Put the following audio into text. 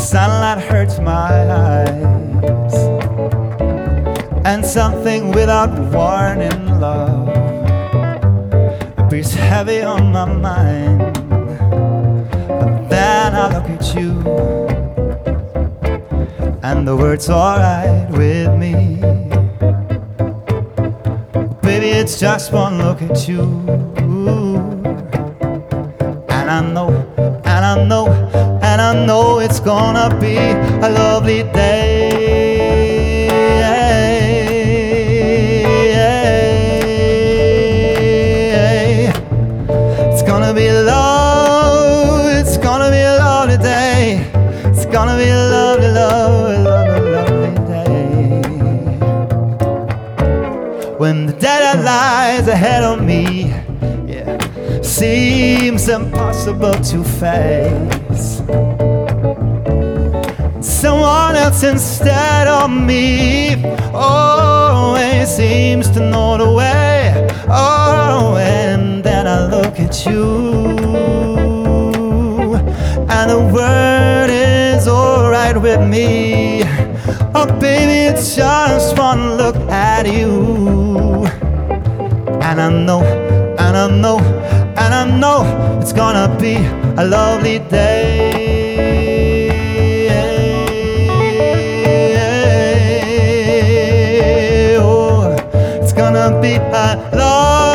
sunlight hurts my eyes, and something without warning, love, appears heavy on my mind. But then I look at you, and the word's alright with me. Baby, it's just one look at you, and I know, and I know, and I know it's gonna be a lovely day. It's gonna be love, it's gonna be a lovely day. It's gonna be a lovely, lovely, lovely, lovely day. When the day that lies ahead of me, yeah, seems impossible to face, someone else instead of me always seems to know the way. Oh, and then I look at you, and the word is alright with me. Oh baby, it's just one look at you, and I know, and I know, and I know it's gonna be a lovely day. Oh, it's gonna be a lovely